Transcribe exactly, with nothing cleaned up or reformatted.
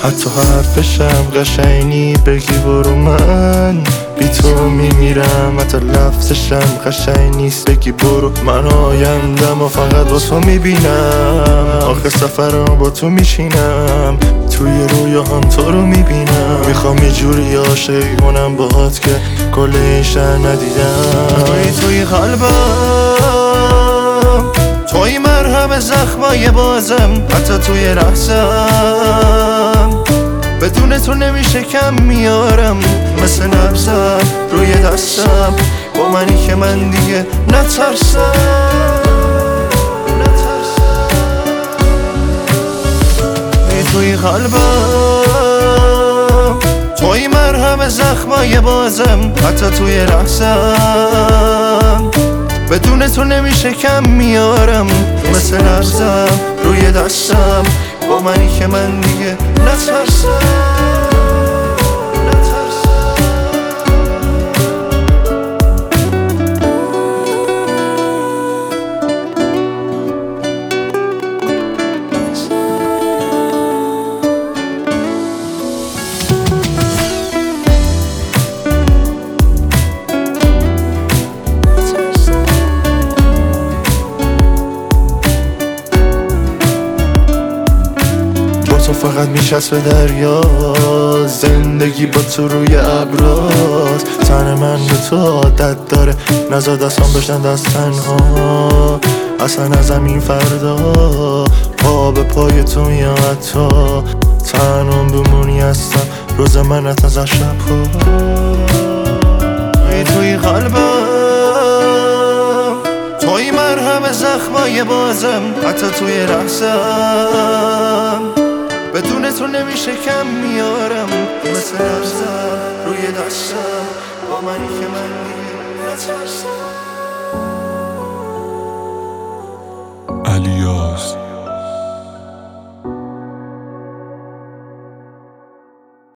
حتی حرفشم قشنگی بگی برو من بی تو میمیرم، حتی لفظشم قشنگ نیست بگی برو من آیندم و فقط با تو میبینم. آخه سفرم با تو میشینم، توی رویاهام تو رو میبینم. میخوام یه جوری عاشق کنم باهات که کل این شهر ندیدم. توی توی قلبم، توی مرهم زخمای بازم، حتی توی رقصم بدون تو نمیشه کم میارم. مثل نبضم روی دستم، با منی که من دیگه نترسم. توی قلبم، توی مرهم زخمای بازم، حتی توی رقصم بدون تو نمیشه کم میارم. مثل نبضم روی دستم، با منی که من دیگه نترسم. تو فقط میشست به دریا، زندگی با تو روی ابراز. تن من به تو عادت داره، نزا دستان بشن دست تنها. اصلا ازم این فردا پا به پای تو میاد، تو تنم بمونی هستم روز منت از شبها. ای توی قلبم، توی مرهم زخمای بازم، حتی توی رقصم بدون تو نمیشه کم میارم. مثل نبضم روی دستم، با منی که من دیگه نترسم. الیاس